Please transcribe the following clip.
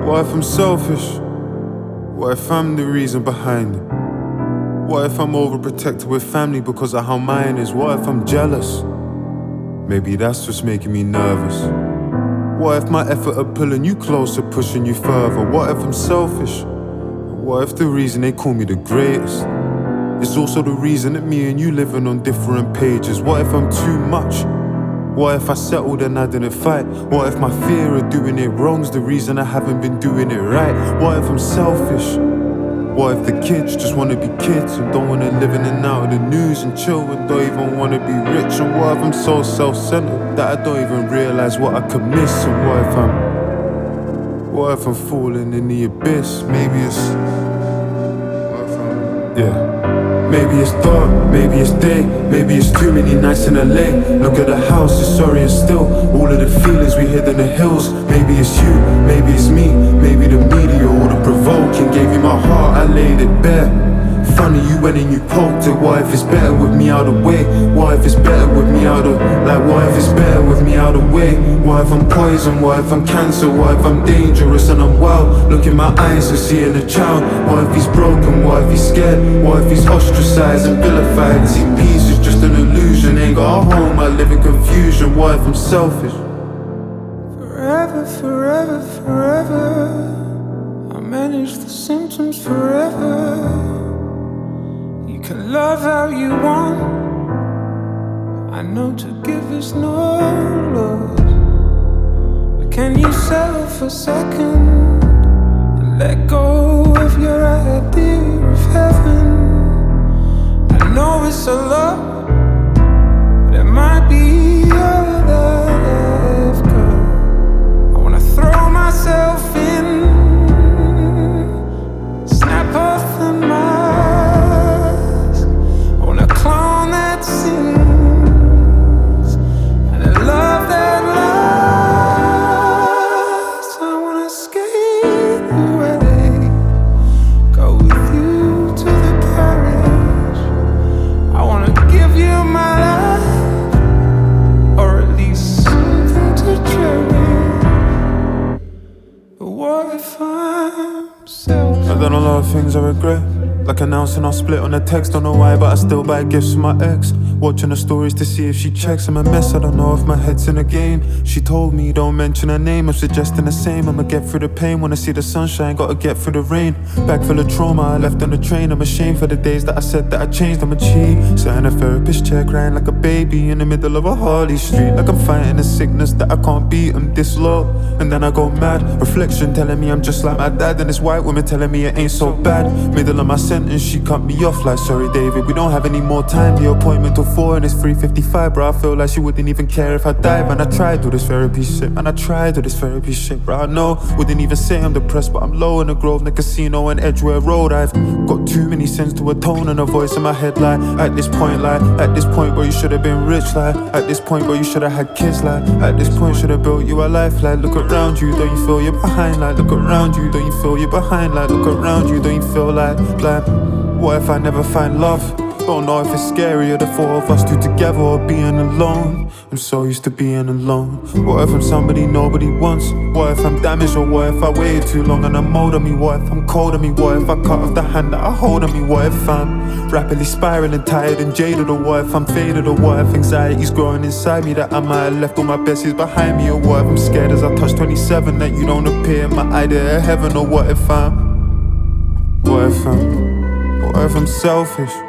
What if I'm selfish? What if I'm the reason behind it? What if I'm overprotected with family because of how mine is? What if I'm jealous? Maybe that's what's making me nervous. What if my effort of pulling you closer, pushing you further? What if I'm selfish? What if the reason they call me the greatest is also the reason that me and you living on different pages? What if I'm too much? What if I settled and I didn't fight? What if my fear of doing it wrong's the reason I haven't been doing it right? What if I'm selfish? What if the kids just wanna be kids and don't wanna live in and out of the news and chill and don't even wanna be rich? And what if I'm so self-centered that I don't even realize what I could miss? And what if I'm falling in the abyss? Maybe it's maybe it's dark, maybe it's day, maybe it's too many nights in LA. Look at the house, it's sorry and still all of the feelings we hid in the hills. Maybe it's you, maybe it's me, maybe the media or the provoking. Gave you my heart, I laid it bare. Funny you went and you poked it. What if it's better with me out of the way? What if it's better with me out of, what if it's better with me out of the way? What if I'm poison? What if I'm cancer? What if I'm dangerous and I'm wild? Look in my eyes and seeing a child. What if he's broken? What if he's scared? What if he's ostracized and vilified? See, peace is just an illusion. Ain't got a home, I live in confusion. What if I'm selfish? Forever, forever, forever, I manage the symptoms forever. You can love how you want, I know to give is no loss. But can you settle for a second and let go of your idea of heaven? I know it's a lot, but it might be all that I've got. I wanna throw myself in, snap off the mask. I wanna clone that sins and a love that lasts. I wanna skate away, go with you to the parish. I wanna give you my life, or at least something to cherish. But what if I'm selfish? I've done a lot of things I regret, like announcing I'll split on a text. Don't know why, but I still buy gifts for my ex. Watching her stories to see if she checks. I'm a mess, I don't know if my head's in a game. She told me don't mention her name, I'm suggesting the same. I'ma get through the pain, wanna see the sunshine, gotta get through the rain. Bag full of trauma, I left on the train. I'm ashamed for the days that I said that I changed. I'm a cheat, sat in a therapist chair crying like a baby in the middle of a Harley Street. Like I'm fighting a sickness that I can't beat, I'm this low, and then I go mad. Reflection telling me I'm just like my dad, and this white woman telling me it ain't so bad. Middle of my sentence, she cut me off like, sorry David, we don't have any more time. The appointment till 4 and it's 3:55, bro. I feel like she wouldn't even care if I died. Man, I tried all this therapy shit, man, I tried all this therapy shit, bro. I know, wouldn't even say I'm depressed, but I'm low in the Grosvenor Casino and Edgware Road. I've got too many sins to atone, and a voice in my head like, at this point, bro, you should have been rich, like, at this point, bro, you should have had kids, like, at this point, should have built you a life, like, look around you, don't you feel you're behind, like, look around you, don't you feel you're behind, like, look around you, don't you feel like, what if I never find love? Don't know if it's scarier, the four of us two together or being alone. I'm so used to being alone. What if I'm somebody nobody wants? What if I'm damaged, or what if I waited too long and I'm old on me? What if I'm cold on me? What if I cut off the hand that I hold on me? What if I'm rapidly spiraling, tired and jaded? Or what if I'm faded? Or what if anxiety's growing inside me that I might have left all my besties behind me? Or what if I'm scared as I touch 27 that you don't appear in my idea of heaven? Or what if I'm selfish?